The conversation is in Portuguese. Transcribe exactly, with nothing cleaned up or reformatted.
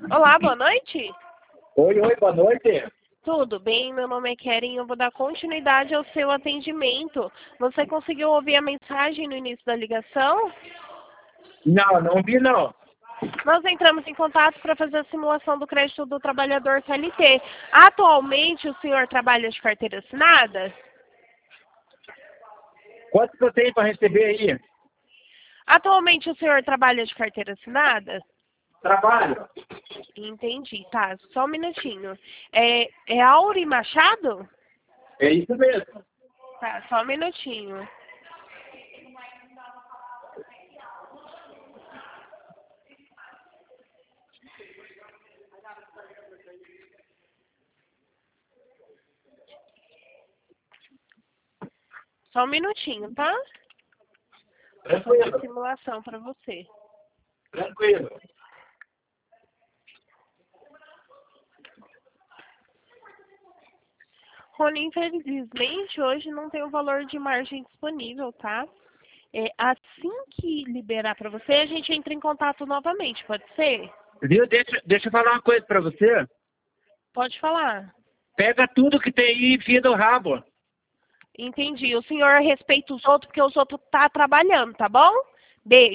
Olá, boa noite. Oi, oi, boa noite. Tudo bem? Meu nome é Keren, eu vou dar continuidade ao seu atendimento. Você conseguiu ouvir a mensagem no início da ligação? Não, não vi não. Nós entramos em contato para fazer a simulação do crédito do trabalhador C L T. Atualmente, o senhor trabalha de carteira assinada? Quanto que eu tenho para receber aí? Atualmente, o senhor trabalha de carteira assinada? Trabalho. Entendi, tá. Só um minutinho. É, é Auri Machado? É isso mesmo. Tá, só um minutinho. Só um minutinho, tá? Vou fazer a Tranquilo, simulação para você. tranquilo. Rony, infelizmente, hoje não tem o valor de margem disponível, tá? É, assim que liberar para você, a gente entra em contato novamente, pode ser? Viu? Deixa, deixa eu falar uma coisa para você. Pode falar. Pega tudo que tem aí e enfia no rabo. Entendi. O senhor respeita os outros, porque os outros tá trabalhando, tá bom? Beijo.